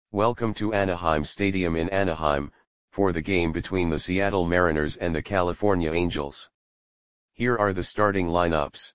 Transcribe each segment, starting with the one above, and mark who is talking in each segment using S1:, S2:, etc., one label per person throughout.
S1: Welcome to Anaheim Stadium in Anaheim, for the game between the Seattle Mariners and the California Angels. Here are the starting lineups.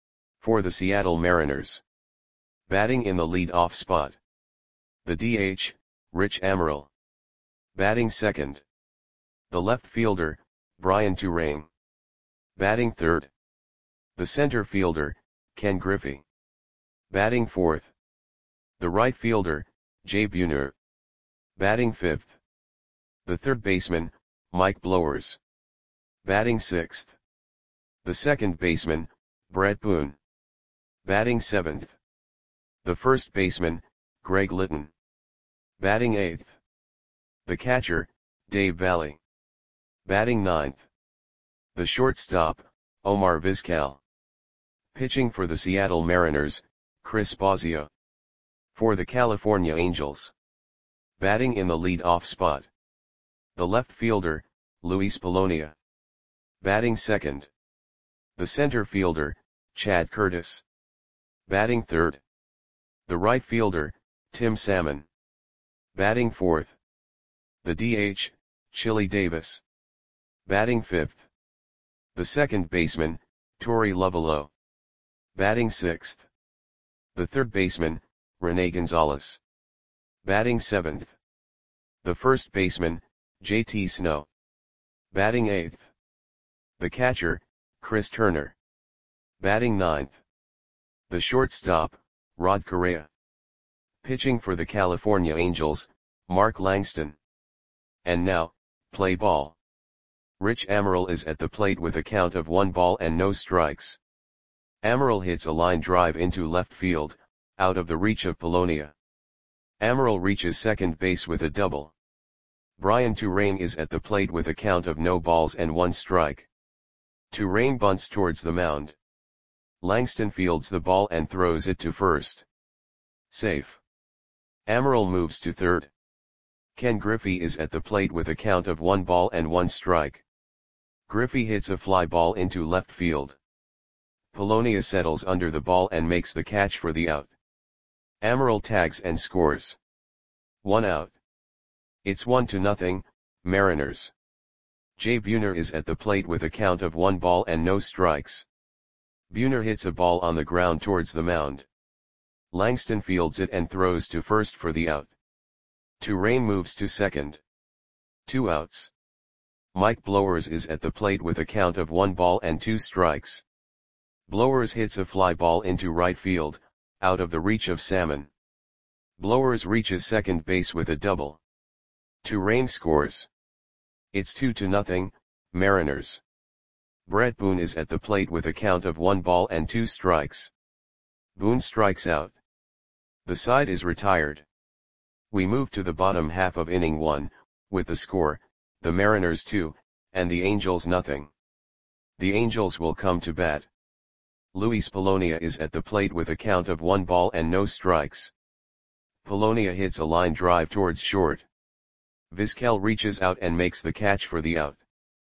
S1: For the Seattle Mariners. Batting in the lead-off spot. The DH, Rich Amaral. Batting second. The left fielder, Brian Turang. Batting third. The center fielder, Ken Griffey. Batting fourth. The right fielder, Jay Buhner. Batting fifth. The third baseman, Mike Blowers. Batting sixth. The second baseman, Brett Boone. Batting seventh. The first baseman, Greg Litton. Batting eighth. The catcher, Dave Valle. Batting ninth. The shortstop, Omar Vizquel. Pitching for the Seattle Mariners, Chris Bosio. For the California Angels. Batting in the lead-off spot. The left fielder, Luis Polonia. Batting second. The center fielder, Chad Curtis. Batting third. The right fielder, Tim Salmon. Batting fourth. The DH, Chili Davis. Batting fifth. The second baseman, Torey Lovullo. Batting sixth. The third baseman, Rene Gonzalez. Batting seventh. The first baseman, JT Snow. Batting eighth. The catcher, Chris Turner. Batting ninth. The shortstop, Rod Correa. Pitching for the California Angels, Mark Langston. And now, play ball. Rich Amaral is at the plate with a count of 1 ball and no strikes. Amaral hits a line drive into left field, out of the reach of Polonia. Amaral reaches second base with a double. Brian Turang is at the plate with a count of no balls and 1 strike. Turang bunts towards the mound. Langston fields the ball and throws it to first. Safe. Amaral moves to third. Ken Griffey is at the plate with a count of 1 ball and 1 strike. Griffey hits a fly ball into left field. Polonia settles under the ball and makes the catch for the out. Amaral tags and scores. 1 out. It's 1-0, Mariners. Jay Buhner is at the plate with a count of 1 ball and no strikes. Buhner hits a ball on the ground towards the mound. Langston fields it and throws to first for the out. Turang moves to second. 2 outs. Mike Blowers is at the plate with a count of 1 ball and 2 strikes. Blowers hits a fly ball into right field, out of the reach of Salmon. Blowers reaches second base with a double. Turang scores. It's 2-0, Mariners. Brett Boone is at the plate with a count of 1 ball and 2 strikes. Boone strikes out. The side is retired. We move to the bottom half of inning 1, with the score, the Mariners 2, and the Angels nothing. The Angels will come to bat. Luis Polonia is at the plate with a count of 1 ball and no strikes. Polonia hits a line drive towards short. Vizquel reaches out and makes the catch for the out.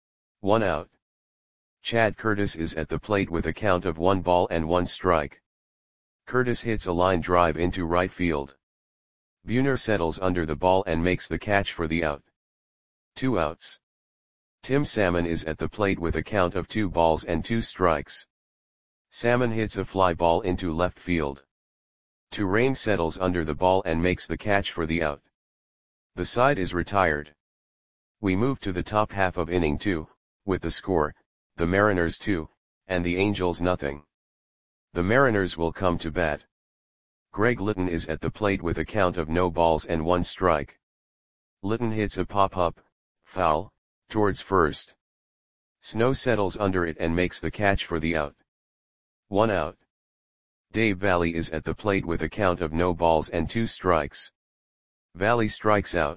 S1: 1 out. Chad Curtis is at the plate with a count of 1 ball and 1 strike. Curtis hits a line drive into right field. Buhner settles under the ball and makes the catch for the out. 2 outs. Tim Salmon is at the plate with a count of 2 balls and 2 strikes. Salmon hits a fly ball into left field. Turang settles under the ball and makes the catch for the out. The side is retired. We move to the top half of inning 2, with the score, the Mariners 2, and the Angels nothing. The Mariners will come to bat. Greg Litton is at the plate with a count of no balls and 1 strike. Litton hits a pop-up, foul, towards first. Snow settles under it and makes the catch for the out. 1 out. Dave Valle is at the plate with a count of no balls and 2 strikes. Valle strikes out.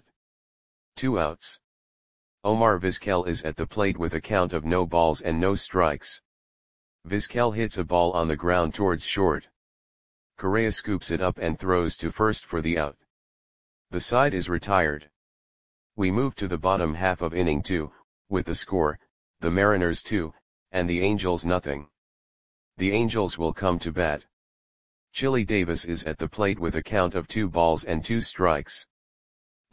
S1: 2 outs. Omar Vizquel is at the plate with a count of no balls and no strikes. Vizquel hits a ball on the ground towards short. Correa scoops it up and throws to first for the out. The side is retired. We move to the bottom half of inning 2, with the score, the Mariners 2, and the Angels nothing. The Angels will come to bat. Chili Davis is at the plate with a count of 2 balls and 2 strikes.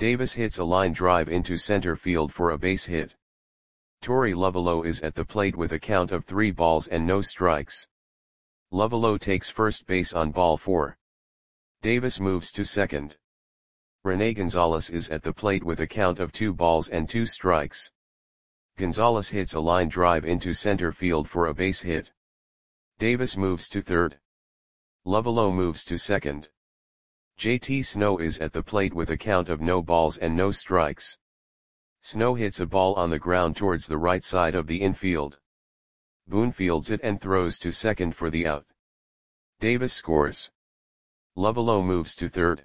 S1: Davis hits a line drive into center field for a base hit. Torey Lovullo is at the plate with a count of 3 balls and no strikes. Lovullo takes first base on ball 4. Davis moves to second. Rene Gonzalez is at the plate with a count of 2 balls and 2 strikes. Gonzalez hits a line drive into center field for a base hit. Davis moves to third. Lovullo moves to second. JT Snow is at the plate with a count of no balls and no strikes. Snow hits a ball on the ground towards the right side of the infield. Boone fields it and throws to second for the out. Davis scores. Lovullo moves to third.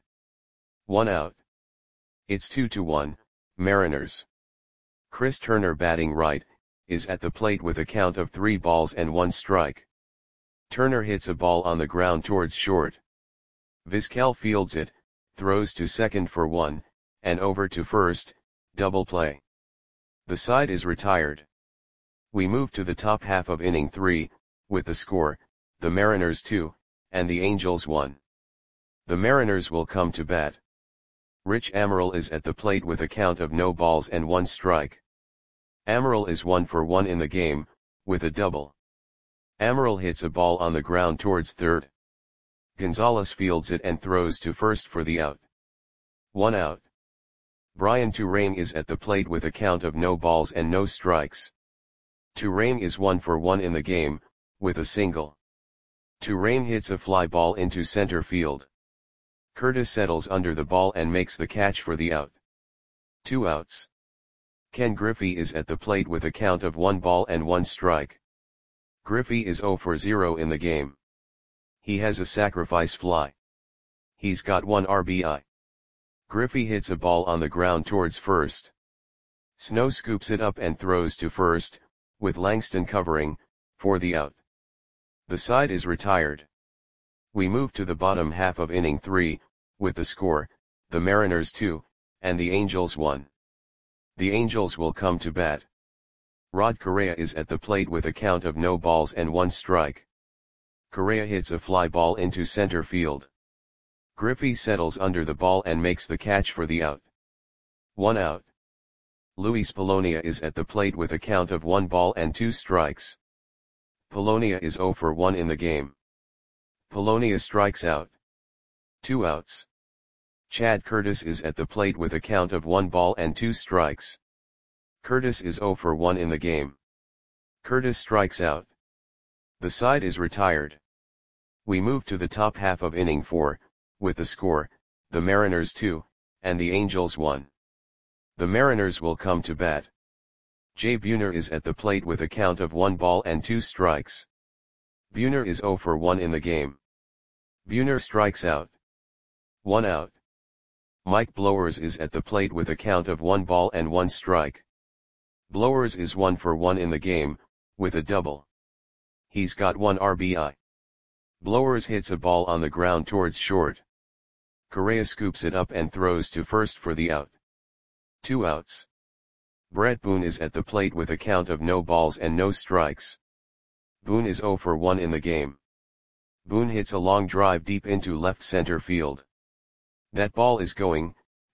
S1: 1 out. It's 2-1, Mariners. Chris Turner, batting right, is at the plate with a count of 3 balls and 1 strike. Turner hits a ball on the ground towards short. Vizquel fields it, throws to second for 1, and over to first, double play. The side is retired. We move to the top half of inning 3, with the score, the Mariners 2, and the Angels 1. The Mariners will come to bat. Rich Amaral is at the plate with a count of no balls and 1 strike. Amaral is 1 for 1 in the game, with a double. Amaral hits a ball on the ground towards third. Gonzalez fields it and throws to first for the out. 1 out. Brian Turang is at the plate with a count of no balls and no strikes. Turang is 1 for 1 in the game, with a single. Turang hits a fly ball into center field. Curtis settles under the ball and makes the catch for the out. 2 outs. Ken Griffey is at the plate with a count of 1 ball and 1 strike. Griffey is 0 for 0 in the game. He has a sacrifice fly. He's got 1 RBI. Griffey hits a ball on the ground towards first. Snow scoops it up and throws to first, with Langston covering, for the out. The side is retired. We move to the bottom half of inning 3, with the score, the Mariners 2, and the Angels 1. The Angels will come to bat. Rod Correa is at the plate with a count of no balls and 1 strike. Correa hits a fly ball into center field. Griffey settles under the ball and makes the catch for the out. 1 out. Luis Polonia is at the plate with a count of 1 ball and 2 strikes. Polonia is 0 for 1 in the game. Polonia strikes out. 2 outs. Chad Curtis is at the plate with a count of 1 ball and 2 strikes. Curtis is 0 for 1 in the game. Curtis strikes out. The side is retired. We move to the top half of inning 4, with the score, the Mariners 2, and the Angels 1. The Mariners will come to bat. Jay Buhner is at the plate with a count of 1 ball and 2 strikes. Buhner is 0 for 1 in the game. Buhner strikes out. 1 out. Mike Blowers is at the plate with a count of 1 ball and 1 strike. Blowers is 1 for 1 in the game, with a double. He's got 1 RBI. Blowers hits a ball on the ground towards short. Correa scoops it up and throws to first for the out. 2 outs. Brett Boone is at the plate with a count of no balls and no strikes. Boone is 0 for 1 in the game. Boone hits a long drive deep into left center field. That ball is going,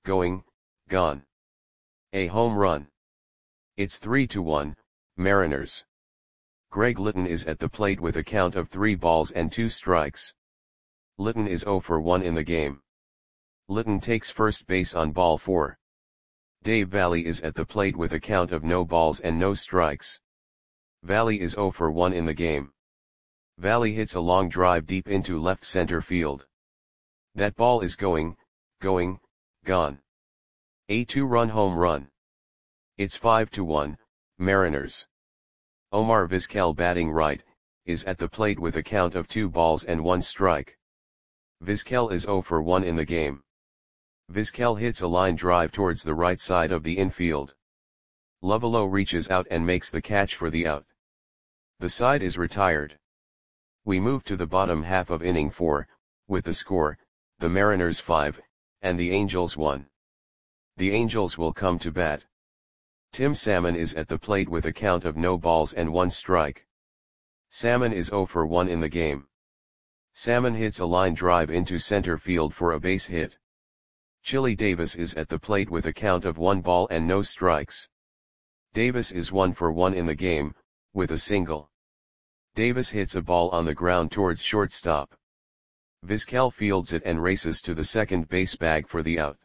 S1: gone. A home run. It's 3-1, Mariners. Greg Litton is at the plate with a count of 3 balls and 2 strikes. Litton is 0 for 1 in the game. Litton takes first base on ball 4. Dave Valle is at the plate with a count of no balls and no strikes. Valle is 0 for 1 in the game. Valle hits a long drive deep into left center field. That ball is going, gone. A 2-run home run. It's 5-1, Mariners. Omar Vizquel, batting right, is at the plate with a count of 2 balls and 1 strike. Vizquel is 0 for 1 in the game. Vizquel hits a line drive towards the right side of the infield. Lovullo reaches out and makes the catch for the out. The side is retired. We move to the bottom half of inning 4, with the score, the Mariners 5, and the Angels 1. The Angels will come to bat. Tim Salmon is at the plate with a count of no balls and 1 strike. Salmon is 0 for 1 in the game. Salmon hits a line drive into center field for a base hit. Chili Davis is at the plate with a count of 1 ball and no strikes. Davis is 1 for 1 in the game, with a single. Davis hits a ball on the ground towards shortstop. Vizquel fields it and races to the second base bag for the out.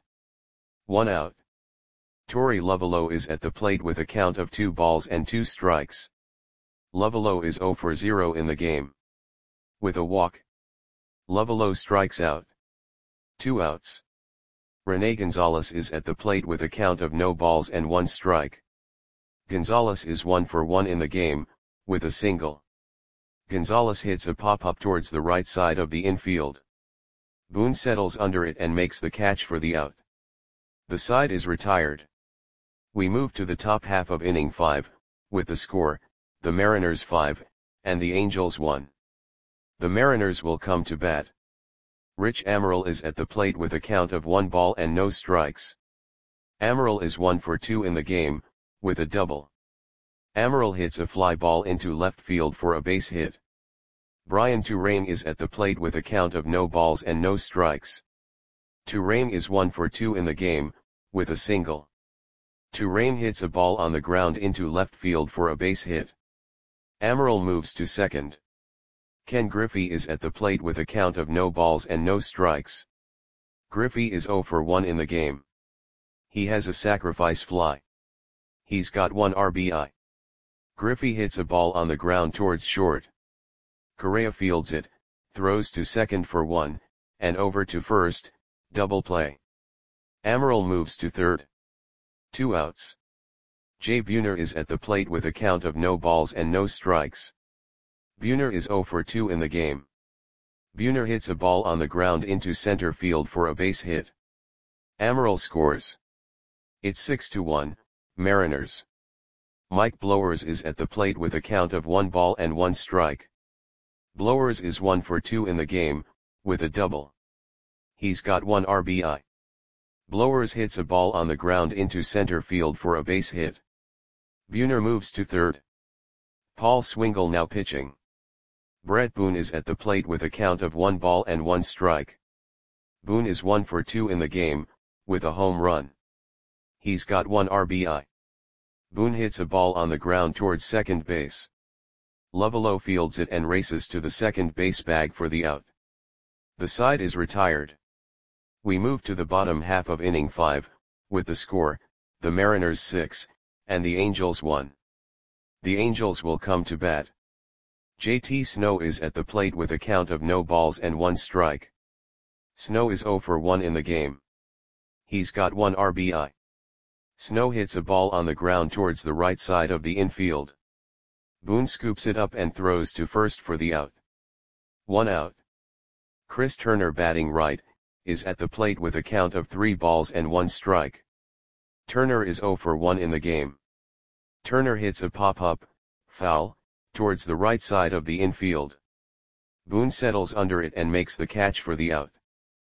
S1: 1 out. Torey Lovullo is at the plate with a count of 2 balls and 2 strikes. Lovullo is 0 for 0 in the game. With a walk, Lovullo strikes out. 2 outs. Rene Gonzalez is at the plate with a count of no balls and 1 strike. Gonzalez is 1 for 1 in the game, with a single. Gonzalez hits a pop-up towards the right side of the infield. Boone settles under it and makes the catch for the out. The side is retired. We move to the top half of inning 5, with the score, the Mariners 5, and the Angels 1. The Mariners will come to bat. Rich Amaral is at the plate with a count of 1 ball and no strikes. Amaral is 1 for 2 in the game, with a double. Amaral hits a fly ball into left field for a base hit. Brian Turane is at the plate with a count of no balls and no strikes. Turane is 1 for 2 in the game, with a single. Turane hits a ball on the ground into left field for a base hit. Amaral moves to second. Ken Griffey is at the plate with a count of no balls and no strikes. Griffey is 0 for 1 in the game. He has a sacrifice fly. He's got 1 RBI. Griffey hits a ball on the ground towards short. Correa fields it, throws to second for 1, and over to first, double play. Amaral moves to third. 2 outs. Jay Buhner is at the plate with a count of no balls and no strikes. Buhner is 0 for 2 in the game. Buhner hits a ball on the ground into center field for a base hit. Amaral scores. It's 6-1, Mariners. Mike Blowers is at the plate with a count of 1 ball and 1 strike. Blowers is 1 for 2 in the game, with a double. He's got 1 RBI. Blowers hits a ball on the ground into center field for a base hit. Buhner moves to third. Paul Swingle now pitching. Brett Boone is at the plate with a count of 1 ball and 1 strike. Boone is 1 for 2 in the game, with a home run. He's got 1 RBI. Boone hits a ball on the ground towards second base. Lovullo fields it and races to the second base bag for the out. The side is retired. We move to the bottom half of inning 5, with the score, the Mariners 6, and the Angels 1. The Angels will come to bat. JT Snow is at the plate with a count of no balls and 1 strike. Snow is 0 for 1 in the game. He's got 1 RBI. Snow hits a ball on the ground towards the right side of the infield. Boone scoops it up and throws to first for the out. 1 out. Chris Turner batting right, is at the plate with a count of 3 balls and 1 strike. Turner is 0 for 1 in the game. Turner hits a pop-up, foul, towards the right side of the infield. Boone settles under it and makes the catch for the out.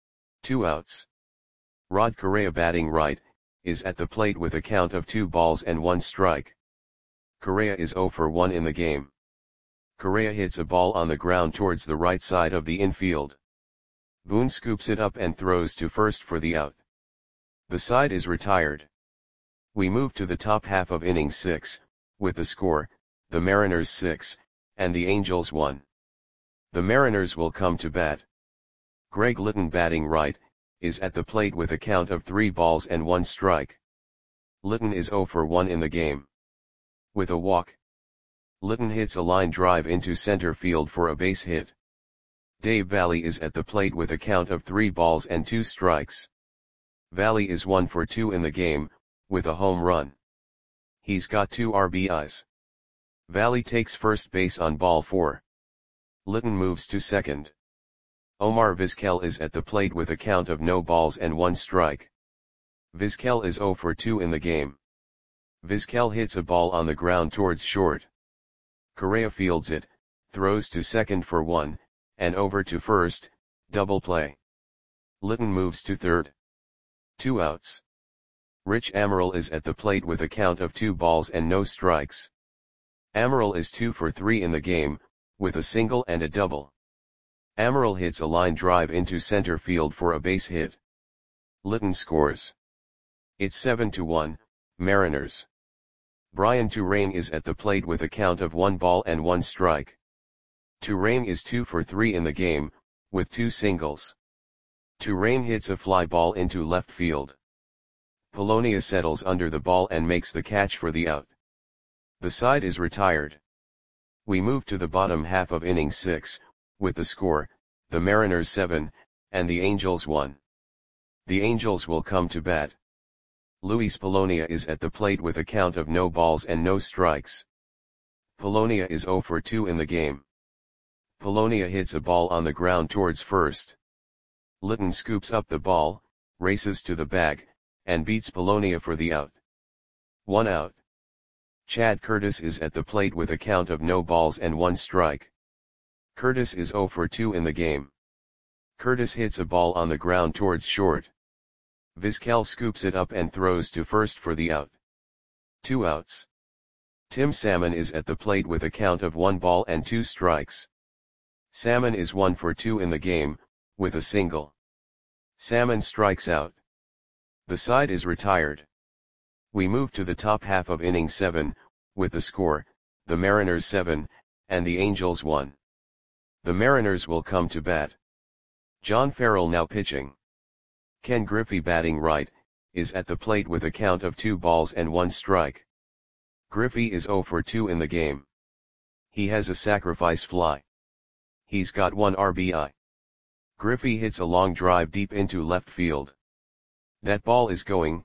S1: 2 outs. Rod Correa batting right, is at the plate with a count of 2 balls and 1 strike. Correa is 0 for 1 in the game. Correa hits a ball on the ground towards the right side of the infield. Boone scoops it up and throws to first for the out. The side is retired. We move to the top half of inning 6, with the score, the Mariners 6, and the Angels 1. The Mariners will come to bat. Greg Litton batting right, is at the plate with a count of 3 balls and 1 strike. Litton is 0 for 1 in the game. With a walk, Litton hits a line drive into center field for a base hit. Dave Valle is at the plate with a count of 3 balls and 2 strikes. Valle is 1 for 2 in the game, with a home run. He's got 2 RBIs. Valle takes first base on ball 4. Litton moves to second. Omar Vizquel is at the plate with a count of no balls and 1 strike. Vizquel is 0 for 2 in the game. Vizquel hits a ball on the ground towards short. Correa fields it, throws to second for 1, and over to first, double play. Litton moves to third. 2 outs. Rich Amaral is at the plate with a count of 2 balls and no strikes. Amaral is 2 for 3 in the game, with a single and a double. Amaral hits a line drive into center field for a base hit. Litton scores. It's 7-1, Mariners. Brian Turane is at the plate with a count of 1 ball and 1 strike. Turane is 2 for 3 in the game, with 2 singles. Turane hits a fly ball into left field. Polonia settles under the ball and makes the catch for the out. The side is retired. We move to the bottom half of inning 6, with the score, the Mariners 7, and the Angels 1. The Angels will come to bat. Luis Polonia is at the plate with a count of no balls and no strikes. Polonia is 0 for 2 in the game. Polonia hits a ball on the ground towards first. Litton scoops up the ball, races to the bag, and beats Polonia for the out. 1 out. Chad Curtis is at the plate with a count of no balls and 1 strike. Curtis is 0 for 2 in the game. Curtis hits a ball on the ground towards short. Vizquel scoops it up and throws to first for the out. 2 outs. Tim Salmon is at the plate with a count of 1 ball and 2 strikes. Salmon is 1 for 2 in the game, with a single. Salmon strikes out. The side is retired. We move to the top half of inning 7, with the score, the Mariners 7, and the Angels 1. The Mariners will come to bat. John Farrell now pitching. Ken Griffey batting right, is at the plate with a count of 2 balls and 1 strike. Griffey is 0 for 2 in the game. He has a sacrifice fly. He's got 1 RBI. Griffey hits a long drive deep into left field. That ball is going,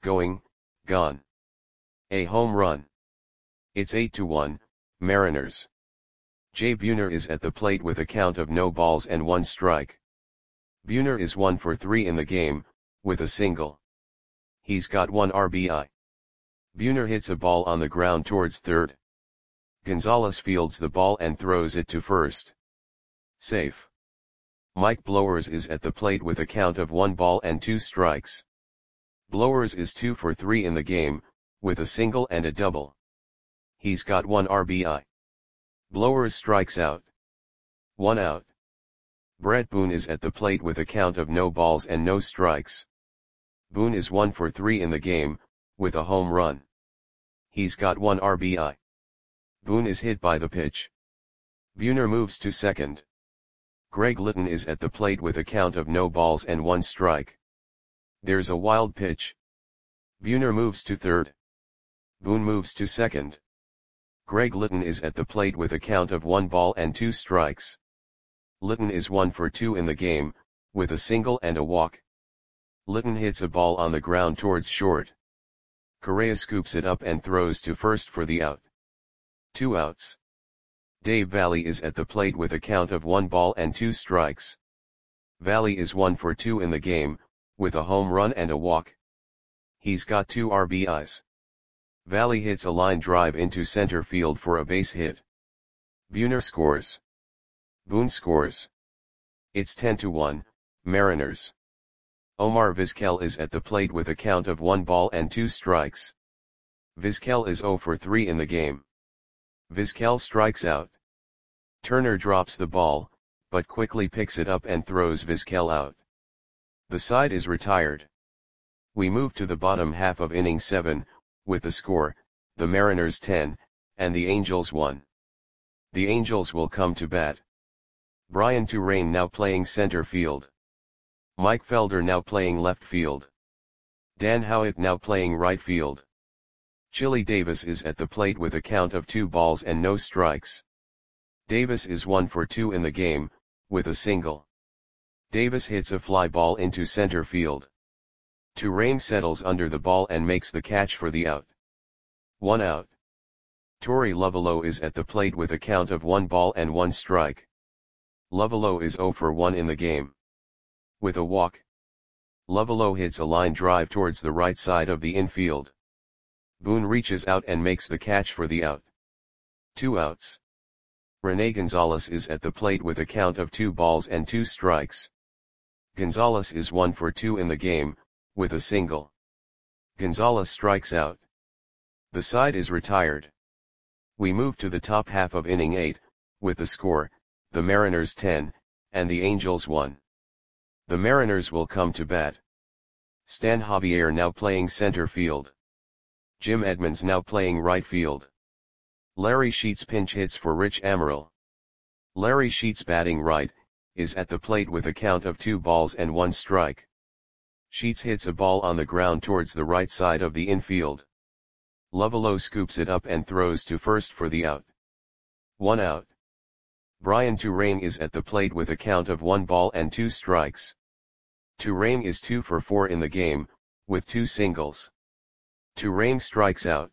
S1: gone. A home run. It's 8-1, Mariners. Jay Buhner is at the plate with a count of no balls and 1 strike. Buhner is 1 for 3 in the game, with a single. He's got 1 RBI. Buhner hits a ball on the ground towards third. Gonzalez fields the ball and throws it to first. Safe. Mike Blowers is at the plate with a count of 1 ball and 2 strikes. Blowers is 2 for 3 in the game, with a single and a double. He's got 1 RBI. Blowers strikes out. 1 out. Brett Boone is at the plate with a count of no balls and no strikes. Boone is 1 for 3 in the game, with a home run. He's got 1 RBI. Boone is hit by the pitch. Buhner moves to second. Greg Litton is at the plate with a count of no balls and 1 strike. There's a wild pitch. Buhner moves to third. Boone moves to second. Greg Litton is at the plate with a count of 1 ball and 2 strikes. Litton is 1 for 2 in the game, with a single and a walk. Litton hits a ball on the ground towards short. Correa scoops it up and throws to first for the out. 2 outs. Dave Valle is at the plate with a count of 1 ball and 2 strikes. Valle is 1 for 2 in the game, with a home run and a walk. He's got 2 RBIs. Valle hits a line drive into center field for a base hit. Buhner scores. Boone scores. It's 10-1, Mariners. Omar Vizquel is at the plate with a count of 1 ball and 2 strikes. Vizquel is 0 for 3 in the game. Vizquel strikes out. Turner drops the ball, but quickly picks it up and throws Vizquel out. The side is retired. We move to the bottom half of inning 7, with the score, the Mariners 10, and the Angels 1. The Angels will come to bat. Brian Turane now playing center field. Mike Felder now playing left field. Dan Howitt now playing right field. Chili Davis is at the plate with a count of 2 balls and no strikes. Davis is 1 for 2 in the game, with a single. Davis hits a fly ball into center field. Turane settles under the ball and makes the catch for the out. 1 out. Torey Lovullo is at the plate with a count of 1 ball and 1 strike. Lovullo is 0 for 1 in the game. With a walk. Lovullo hits a line drive towards the right side of the infield. Boone reaches out and makes the catch for the out. 2 outs. Rene Gonzalez is at the plate with a count of 2 balls and 2 strikes. Gonzalez is 1 for 2 in the game, with a single. Gonzalez strikes out. The side is retired. We move to the top half of inning 8, with the score, the Mariners 10, and the Angels 1. The Mariners will come to bat. Stan Javier now playing center field. Jim Edmonds now playing right field. Larry Sheets pinch hits for Rich Amaral. Larry Sheets batting right, is at the plate with a count of 2 balls and 1 strike. Sheets hits a ball on the ground towards the right side of the infield. Lovullo scoops it up and throws to first for the out. 1 out. Brian Turang is at the plate with a count of 1 ball and 2 strikes. Turang is 2 for 4 in the game, with 2 singles. Turang strikes out.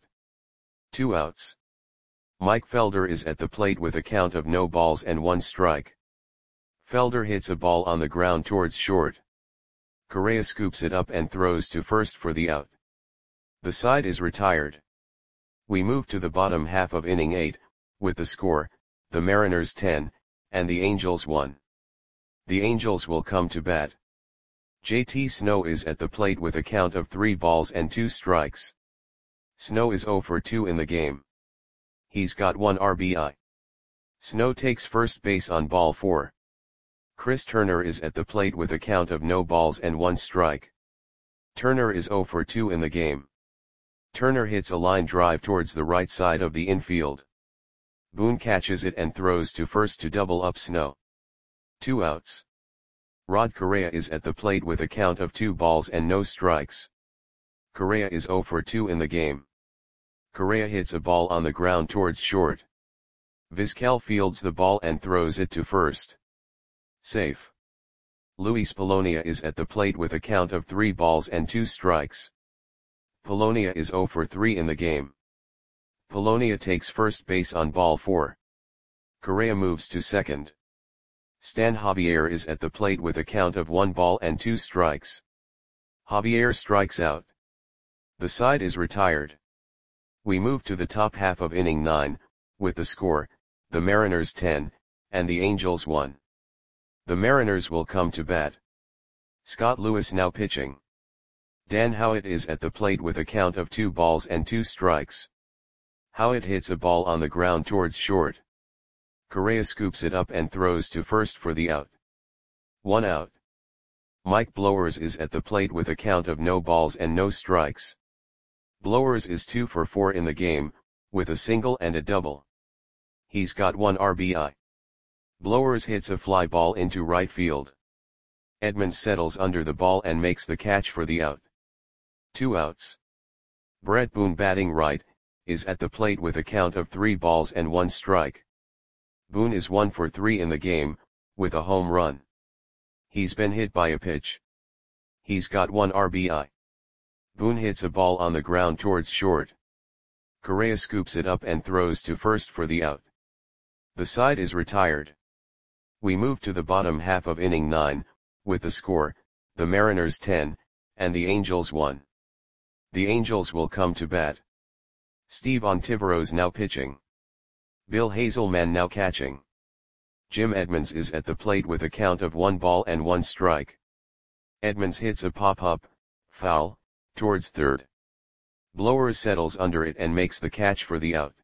S1: 2 outs. Mike Felder is at the plate with a count of no balls and 1 strike. Felder hits a ball on the ground towards short. Correa scoops it up and throws to first for the out. The side is retired. We move to the bottom half of inning 8, with the score, the Mariners 10, and the Angels 1. The Angels will come to bat. JT Snow is at the plate with a count of 3 balls and 2 strikes. Snow is 0 for 2 in the game. He's got 1 RBI. Snow takes first base on ball 4. Chris Turner is at the plate with a count of no balls and 1 strike. Turner is 0 for 2 in the game. Turner hits a line drive towards the right side of the infield. Boone catches it and throws to first to double up Snow. 2 outs. Rod Correa is at the plate with a count of 2 balls and no strikes. Correa is 0 for 2 in the game. Correa hits a ball on the ground towards short. Vizquel fields the ball and throws it to first. Safe. Luis Polonia is at the plate with a count of 3 balls and 2 strikes. Polonia is 0 for 3 in the game. Polonia takes first base on ball 4. Correa moves to second. Stan Javier is at the plate with a count of 1 ball and 2 strikes. Javier strikes out. The side is retired. We move to the top half of inning 9, with the score, the Mariners 10, and the Angels 1. The Mariners will come to bat. Scott Lewis now pitching. Dan Howitt is at the plate with a count of 2 balls and 2 strikes. Howitt hits a ball on the ground towards short. Correa scoops it up and throws to first for the out. 1 out. Mike Blowers is at the plate with a count of no balls and no strikes. Blowers is 2 for 4 in the game, with a single and a double. He's got 1 RBI. Blowers hits a fly ball into right field. Edmonds settles under the ball and makes the catch for the out. 2 outs. Brett Boone batting right, is at the plate with a count of 3 balls and 1 strike. Boone is 1 for 3 in the game, with a home run. He's been hit by a pitch. He's got 1 RBI. Boone hits a ball on the ground towards short. Correa scoops it up and throws to first for the out. The side is retired. We move to the bottom half of inning 9, with the score, the Mariners 10, and the Angels 1. The Angels will come to bat. Steve Ontiveros now pitching. Bill Hazelman now catching. Jim Edmonds is at the plate with a count of 1 ball and 1 strike. Edmonds hits a pop-up, foul, towards third. Blowers settles under it and makes the catch for the out.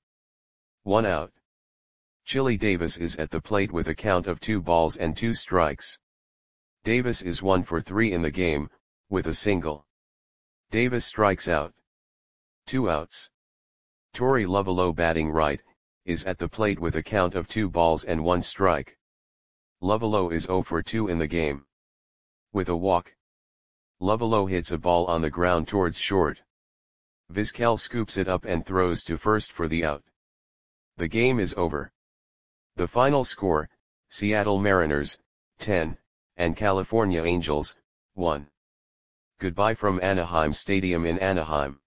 S1: 1 out. Chili Davis is at the plate with a count of 2 balls and 2 strikes. Davis is 1 for 3 in the game, with a single. Davis strikes out. 2 outs. Torey Lovullo batting right, is at the plate with a count of 2 balls and 1 strike. Lovullo is 0 for 2 in the game. With a walk. Lovullo hits a ball on the ground towards short. Vizquel scoops it up and throws to first for the out. The game is over. The final score, Seattle Mariners, 10, and California Angels, 1. Goodbye from Anaheim Stadium in Anaheim.